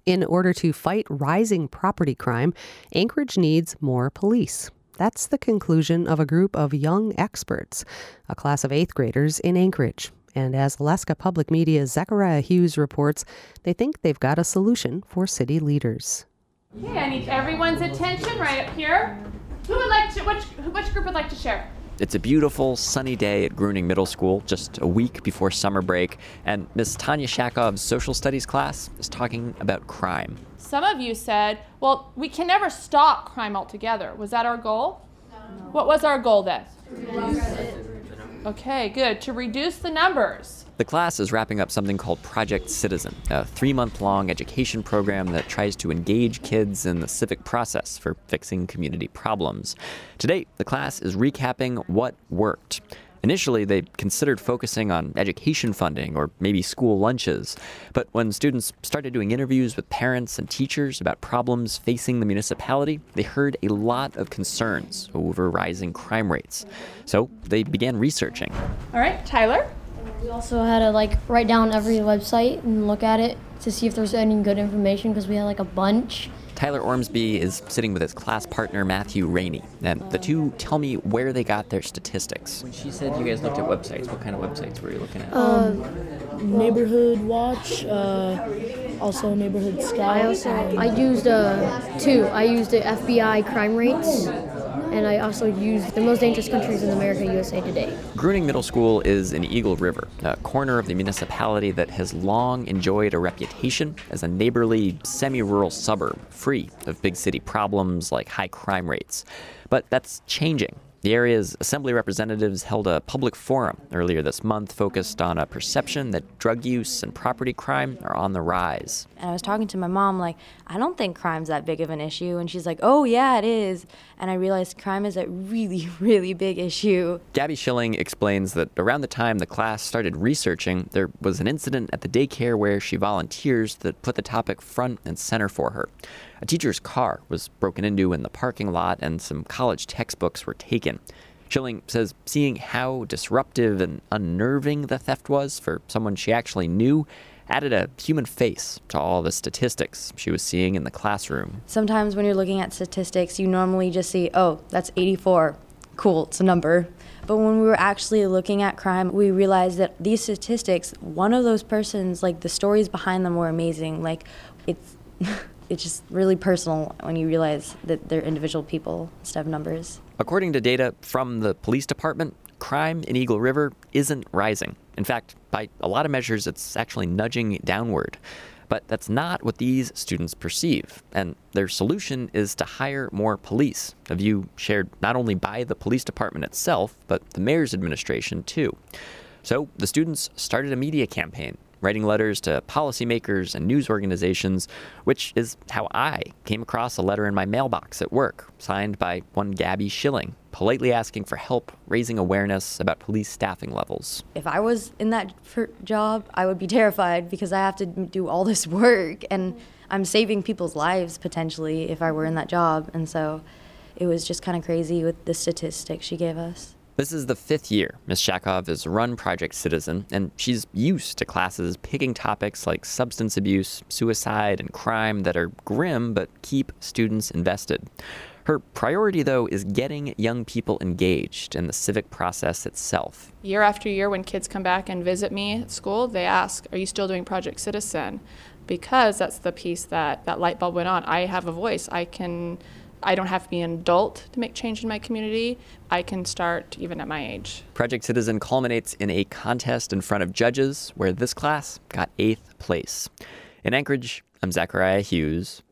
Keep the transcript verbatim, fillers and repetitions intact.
In order to fight rising property crime, Anchorage needs more police. That's the conclusion of a group of young experts, a class of eighth graders in Anchorage. And as Alaska Public Media's Zachariah Hughes reports, they think they've got a solution for city leaders. Okay, I need everyone's attention right up here. Who would like to, which, which group would like to share? It's a beautiful, sunny day at Gruning Middle School, just a week before summer break, and Miss Tanya Shakov's social studies class is talking about crime. Some of you said, well, we can never stop crime altogether. Was that our goal? No. What was our goal then? To reduce it. Okay, good. To reduce the numbers. The class is wrapping up something called Project Citizen, a three-month-long education program that tries to engage kids in the civic process for fixing community problems. Today, the class is recapping what worked. Initially, they considered focusing on education funding or maybe school lunches. But when students started doing interviews with parents and teachers about problems facing the municipality, they heard a lot of concerns over rising crime rates. So they began researching. All right, Tyler? We also had to like write down every website and look at it to see if there's any good information because we had like a bunch. Tyler Ormsby is sitting with his class partner, Matthew Rainey, and the two tell me where they got their statistics. When she said you guys looked at websites, what kind of websites were you looking at? Um, Neighborhood Watch, uh, also Neighborhood Scout. I also, I used uh, two. I used the F B I crime rates, and I also used the most dangerous countries in America, U S A Today. Gruning Middle School is in Eagle River, a corner of the municipality that has long enjoyed a reputation as a neighborly, semi-rural suburb, free of big city problems like high crime rates. But that's changing. The area's assembly representatives held a public forum earlier this month focused on a perception that drug use and property crime are on the rise. And I was talking to my mom, like, I don't think crime's that big of an issue. And she's like, oh, yeah, it is. And I realized crime is a really, really big issue. Gabby Schilling explains that around the time the class started researching, there was an incident at the daycare where she volunteers that put the topic front and center for her. A teacher's car was broken into in the parking lot and some college textbooks were taken. Schilling says seeing how disruptive and unnerving the theft was for someone she actually knew added a human face to all the statistics she was seeing in the classroom. Sometimes when you're looking at statistics, you normally just see, oh, that's eighty-four. Cool, it's a number. But when we were actually looking at crime, we realized that these statistics, one of those persons, like the stories behind them were amazing. Like it's... It's just really personal when you realize that they're individual people instead of numbers. According to data from the police department, crime in Eagle River isn't rising. In fact, by a lot of measures, it's actually nudging downward. But that's not what these students perceive. And their solution is to hire more police, a view shared not only by the police department itself, but the mayor's administration too. So the students started a media campaign, writing letters to policymakers and news organizations, which is how I came across a letter in my mailbox at work, signed by one Gabby Schilling, politely asking for help raising awareness about police staffing levels. If I was in that job, I would be terrified because I have to do all this work, and I'm saving people's lives potentially if I were in that job. And so it was just kind of crazy with the statistics she gave us. This is the fifth year Miz Shakov has run Project Citizen, and she's used to classes picking topics like substance abuse, suicide, and crime that are grim but keep students invested. Her priority, though, is getting young people engaged in the civic process itself. Year after year, when kids come back and visit me at school, they ask, are you still doing Project Citizen? Because that's the piece that that light bulb went on. I have a voice. I can... I don't have to be an adult to make change in my community. I can start even at my age. Project Citizen culminates in a contest in front of judges where this class got eighth place. In Anchorage, I'm Zachariah Hughes.